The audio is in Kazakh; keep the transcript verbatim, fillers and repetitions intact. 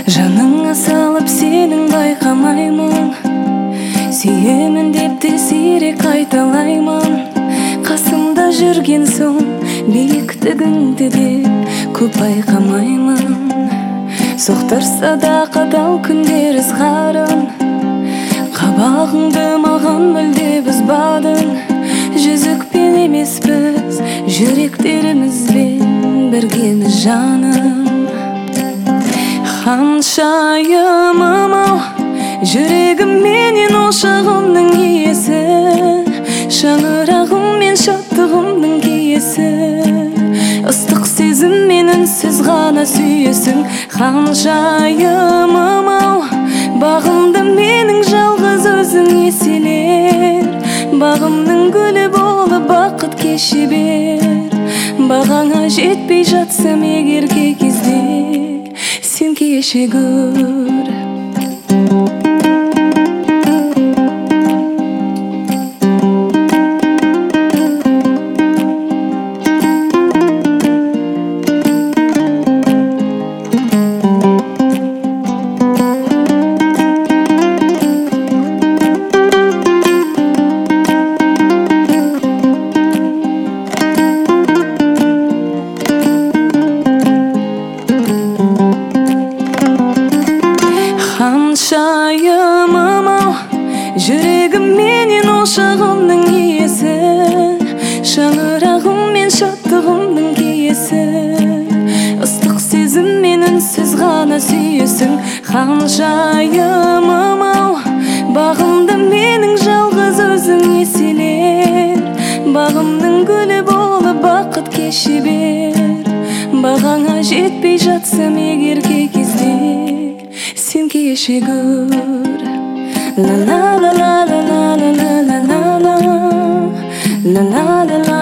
жаныңа салып сенің байқамаймын, сүйемін деп те сирек қайталаймын. Қасымда жүрген соң биіктігіңді де көп байқамаймын. Соқтырса да қатал күндер ызғарын, қабағыңды маған мүлде бұзбадың. Жүзікпен емес біз, жүректерімізбен біргеміз жаным. Ханшайымым ау, жүрегім менен ошағымның иесі, шаңырағым мен шаттығымның киесі. Ыстық сезіммен үнсіз ғана сүйесің. Ханшайымым ау, бағымды менің жалғыз өзің еселер. Бағымның гүлі болып бақыт кеше бер. Бағаңа жетпей жатсам егер кей кезде, сен кеше гөр. Ханшайымым ау, жүрегім менен ошағымның иесі, шаңырағым мен шаттығымның киесі. Ыстық сезіммен үнсіз ғана сүйесің. Ханшайымым ау, бағымды менің жалғыз өзің еселер. Бағымның гүлі болып бақыт кеше бер. Бағаңа жетпей жатсам егер кей кезде, сен кеше гөр. La la la la la la la la la la la la la la